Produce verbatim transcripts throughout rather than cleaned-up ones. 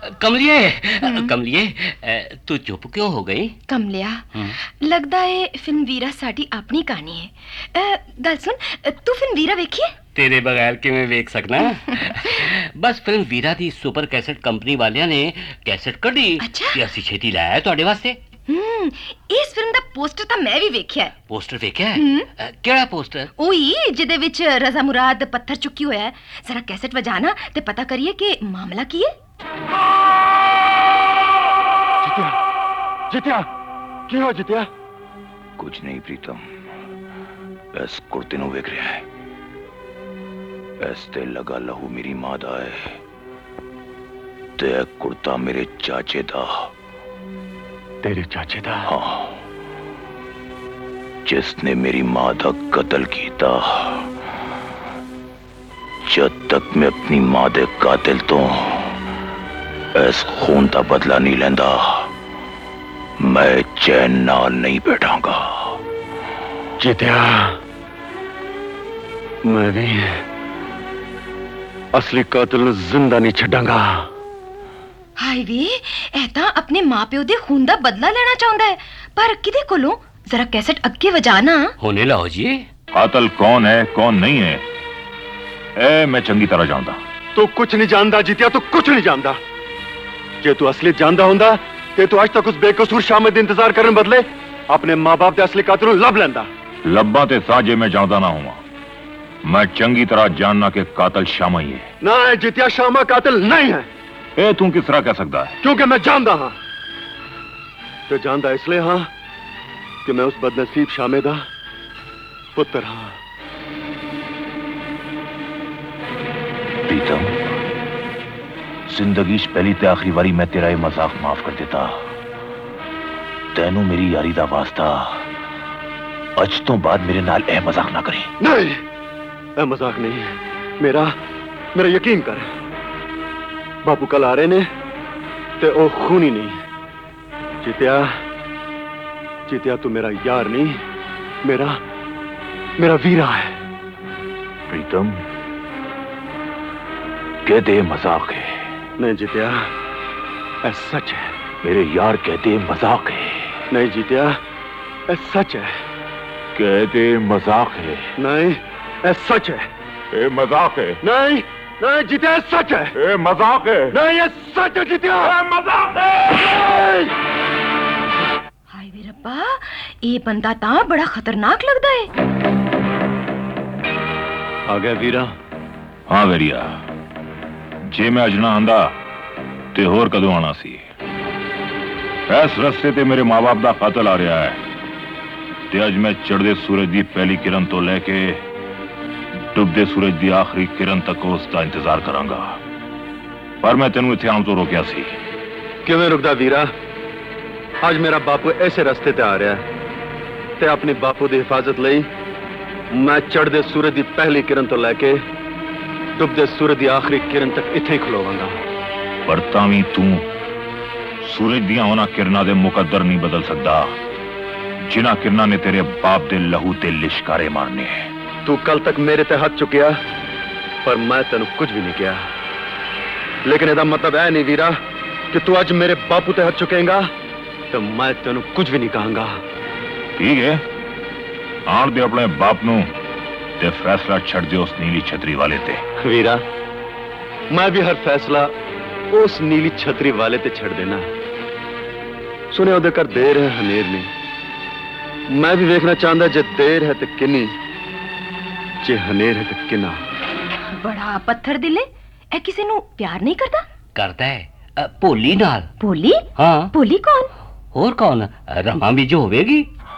कमलिए, कमलिए, तू चुप क्यों हो गई? कमलिया, लगदा है फिल्म वीरा साडी अपनी कहानी है। गल सुन, तू फिल्म वीरा वेखी है? तेरे बगैर किवें वेख सकना? बस फिल्म वीरा दी सुपर कैसेट कंपनी वालियां ने कैसेट कढ़ी अच्छा? ते असीं छेती लाया तुहाडे वास्ते। हम्म, इस फिल्म दा पोस्टर तां मैं भी वेखिया है। पोस्टर वेखिया है? केड़ा पोस्टर? ओही जिदे विच रजा मुराद पत्थर चुकी होया है। जरा कैसेट वजाना ते पता करिए कि मामला की है। जितिया, जितिया, की हो जितिया? कुछ नहीं प्रीतम, इस कुर्ते नूं वेख रहा है। इस ते लगा लहू मेरी मां दा है ते कुर्ता मेरे चाचे दा। तेरे चाचे दा? हाँ, जिसने मेरी मां दा कत्ल कीता। जब तक मैं अपनी मां दे कातिल तो इस खून का बदला नहीं लेंदा, मैं चैन नाल नहीं बैठांगा। जितिया, मैं भी असली कातिल नूं जिंदा नहीं छड्डांगा। हाय वे, ऐ तां अपने मां प्यो दे खून दा बदला लेना चाहुंदा है, पर किदे कोलों? जरा कैसेट अगे वजाना। होने लाओ जी। कातिल कौन है कौन नहीं है ए मैं चंगी तरह जानदा। तू कुछ नहीं जानदा जितिया, तू कुछ नहीं जानदा। जे तू असली जानदा हुंदा ते तू आज तक उस बेकसूर शामिद इंतजार करने बदले अपने मां बाप दे असली कातिल नूं लभ लैंदा। लब्बा ते साजे मैं जानदा ना हुआ, मैं चंगी तरह जानना कि कातिल शामा ही है। ना है जितिया, शामा कातिल नहीं है। ए तू किस तरह कह सकता है? क्योंकि मैं जानदा हां। ते जानदा इसलिए हां कि मैं उस बदनसीब शामे दा पुत्र हां। प्रीतम, जिंदगी च पहली ते आखिरी बारी मैं तेरा ये मजाक माफ कर देता। तैनू मेरी यारी दा वास्ता, अज तो बाद मेरे नाल ए मजाक ना करें। नहीं, ए मजाक नहीं है। मेरा मेरा यकीन कर, बापू कल आ रहे ने ते ओ खूनी नहीं। जितिया, जितिया तू मेरा यार नहीं, मेरा मेरा वीरा है। प्रीतम, कहते मजाक है। नहीं जितिया, ऐ सच है। मेरे यार कहते मजाक है। नहीं जितिया, ऐ सच है। कहते मजाक है। नहीं, ऐ सच है। ए मजाक है। नहीं नहीं जितिया, सच है। ए मजाक है। नहीं, ये सच है जितिया। ए मजाक है। हाय वे रब्बा, ये बंदा तां बड़ा खतरनाक लगदा है। आ गया वीरा? हाँ वेरिया, जे मैं अज ना आंदा ते होर कदों आना सी। इस रस्ते ते मेरे मां बाप दा कातिल आ रहा है ते अज मैं चढ़दे सूरज दी पहली किरण तो लेके डुबदे सूरज दी आखिरी किरण तक उसका इंतजार करांगा। पर मैं तेनू इत्थे आउण तो रोकिया सी। किवें रुकदा वीरा? आज मेरा बापू ऐसे रस्ते ते आ रहा है ते अपने बापू दी हिफाजत लई मैं चढ़दे सूरज दी पहली किरण तो लेके डुबदे सूरज दी आखिरी किरण तक इत्थे ही खलोवांगा। पर तावी तू सूरज दियां उन्हां किरणां दे मुकद्दर नहीं बदल सकदा जिन्हां किरणां ने तेरे बाप दे लहू ते लिशकारे मारने। तू कल तक मेरे ते हाथ चुकिया, पर मैं तेन कुछ भी नहीं किया। लेकिन एदा मतलब है नहीं वीरा कि तू आज मेरे बापू ते हाथ चुकेगा तो मैं तेन कुछ भी नहीं कहूंगा। ठीक है, आण दे अपने बाप नू ते फैसला छड़ दे उस नीली छतरी वाले ते। वीरा, मैं भी हर फैसला उस नीली छतरी वाले ते छड़ देना। सुने ओदे कर देर है हनेर नहीं। मैं भी देखना चाहता जे देर है तो किन्नी, जे हनेर है तो किना। बड़ा पत्थर दिल है। ए किसी नू प्यार नहीं करता? करता है, अ, भोली नाल। भोली? हाँ। भोली कौन? और कौन? रमा भी जो होवेगी।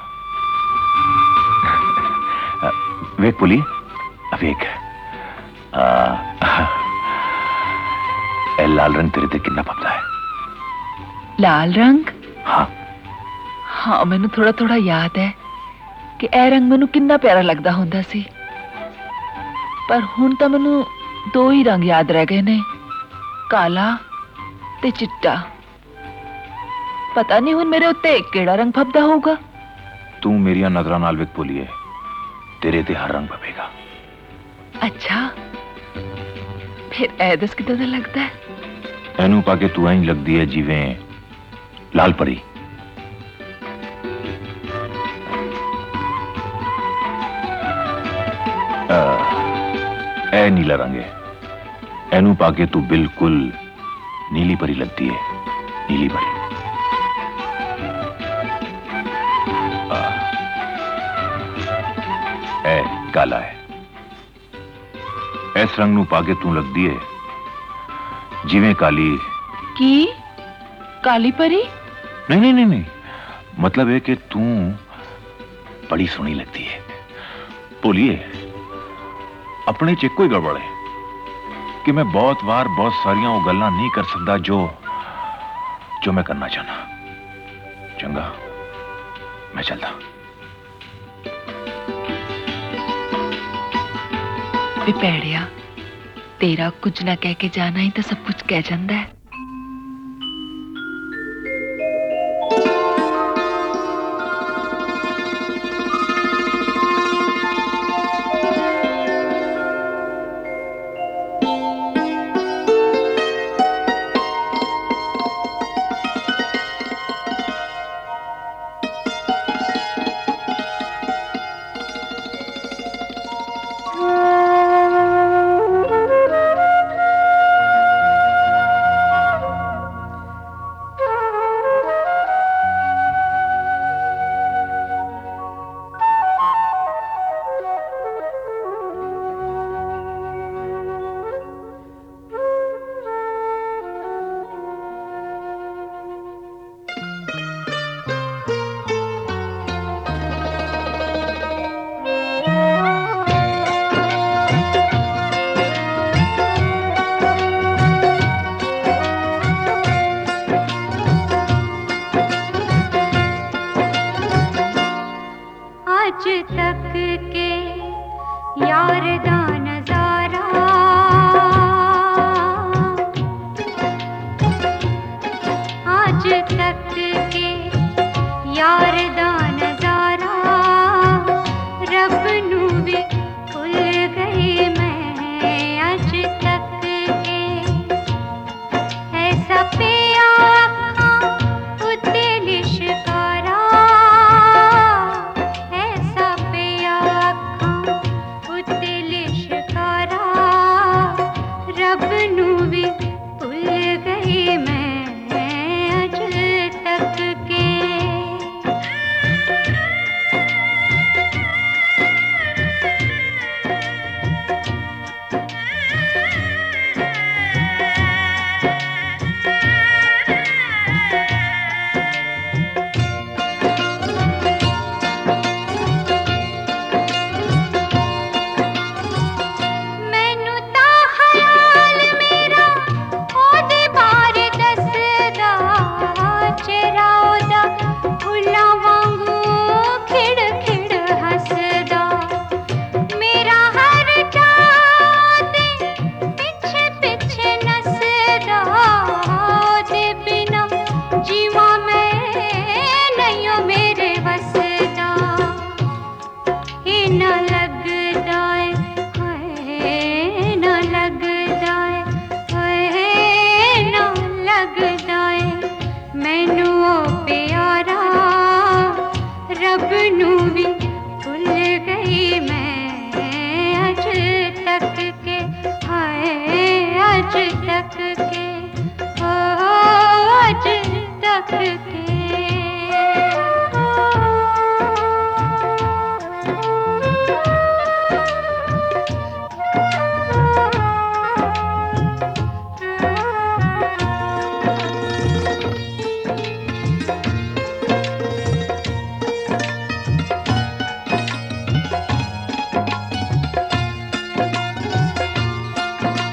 वेख पुली, वेख। ए लाल रंग तेरे ते किन्ना पता है? लाल रंग? हाँ हाँ, मैनू थोड़ा थोड़ा याद है कि ए रंग मैनू किन्ना प्यारा लगदा हुंदा सी। पर हुण तां मैनू दो ही रंग याद रह गए ने, काला ते चिट्टा। पता नहीं हुण मेरे उत्ते केड़ा रंग फबदा होगा। तू मेरिया नजरां नाल वेख पुलीए, तेरे ते हर रंग फबेगा। अच्छा, फिर ए दस किदां दा लगदा है? ਇਹਨੂੰ ਪਾ ਕੇ ਤੂੰ ਇੰਝ ਲੱਗਦੀ ਹੈ ਜਿਵੇਂ ਲਾਲ ਪਰੀ। ਇਹ ਨੀਲਾ ਰੰਗ ਹੈ, ਇਹਨੂੰ ਪਾ ਕੇ ਤੂੰ ਬਿਲਕੁਲ नीली परी लगती है, नीली परी। ए काला है, इस रंग नू पाके तू लगती है जिवें काली। की काली परी? नहीं नहीं नहीं नहीं, मतलब है कि तू बड़ी सोहनी लगती है। भोलिए अपने च कोई गड़बड़ है कि मैं बहुत बार बहुत सारियां वो गल्लां नहीं कर सकता जो जो मैं करना चाहना। चंगा, मैं चलता। पिपैड़िया, तेरा कुछ ना कह के जाना ही तो सब कुछ कह जाता है।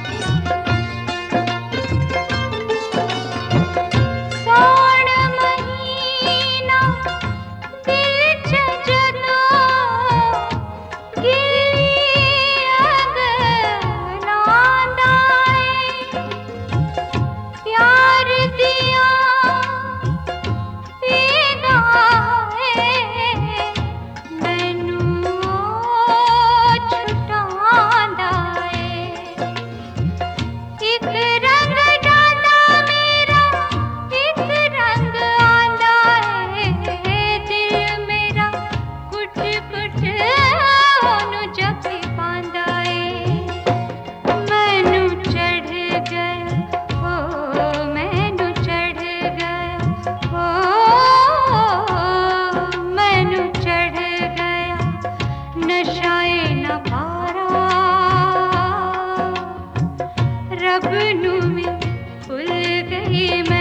सावन ही मैं